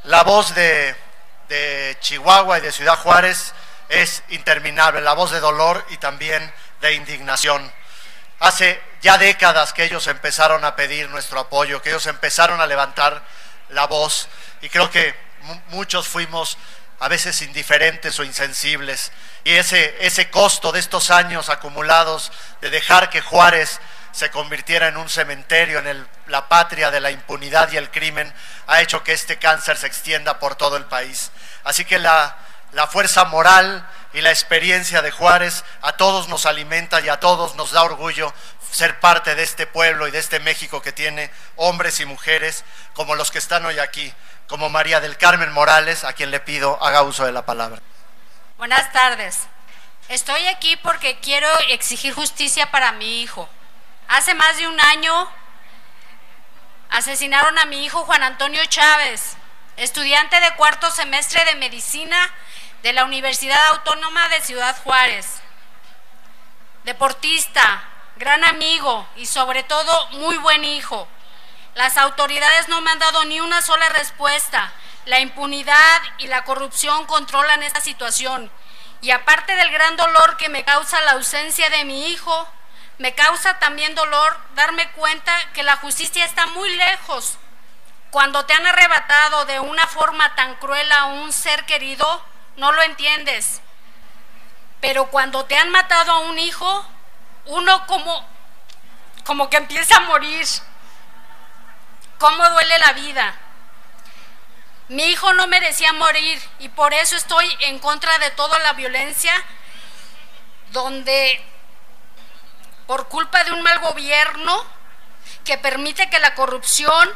La voz de Chihuahua y de Ciudad Juárez es interminable, la voz de dolor y también de indignación. Hace ya décadas que ellos empezaron a pedir nuestro apoyo, que ellos empezaron a levantar la voz, y creo que muchos fuimos a veces indiferentes o insensibles, y ese costo de estos años acumulados de dejar que Juárez se convirtiera en un cementerio, en la patria de la impunidad y el crimen, ha hecho que este cáncer se extienda por todo el país. Así que la fuerza moral y la experiencia de Juárez a todos nos alimenta y a todos nos da orgullo ser parte de este pueblo y de este México que tiene hombres y mujeres como los que están hoy aquí, como María del Carmen Morales, a quien le pido haga uso de la palabra. Buenas tardes. Estoy aquí porque quiero exigir justicia para mi hijo. Hace más de un año asesinaron a mi hijo Juan Antonio Chávez, estudiante de cuarto semestre de medicina de la Universidad Autónoma de Ciudad Juárez. Deportista, gran amigo y sobre todo muy buen hijo. Las autoridades no me han dado ni una sola respuesta. La impunidad y la corrupción controlan esta situación. Y aparte del gran dolor que me causa la ausencia de mi hijo, me causa también dolor darme cuenta que la justicia está muy lejos. Cuando te han arrebatado de una forma tan cruel a un ser querido, no lo entiendes. Pero cuando te han matado a un hijo, uno como que empieza a morir. ¿Cómo duele la vida? Mi hijo no merecía morir y por eso estoy en contra de toda la violencia donde por culpa de un mal gobierno que permite que la corrupción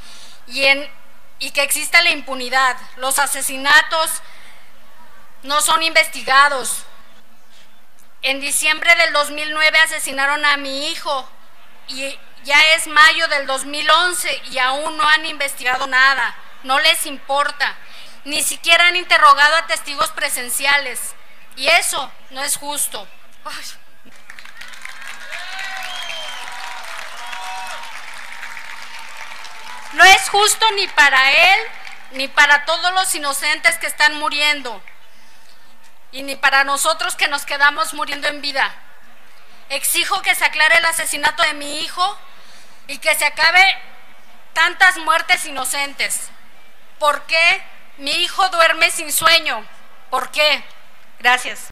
y que exista la impunidad, los asesinatos no son investigados. En diciembre del 2009 asesinaron a mi hijo y ya es mayo del 2011 y aún no han investigado nada, no les importa, ni siquiera han interrogado a testigos presenciales y eso no es justo. Ay. No es justo ni para él, ni para todos los inocentes que están muriendo, y ni para nosotros que nos quedamos muriendo en vida. Exijo que se aclare el asesinato de mi hijo y que se acabe tantas muertes inocentes. ¿Por qué mi hijo duerme sin sueño? ¿Por qué? Gracias.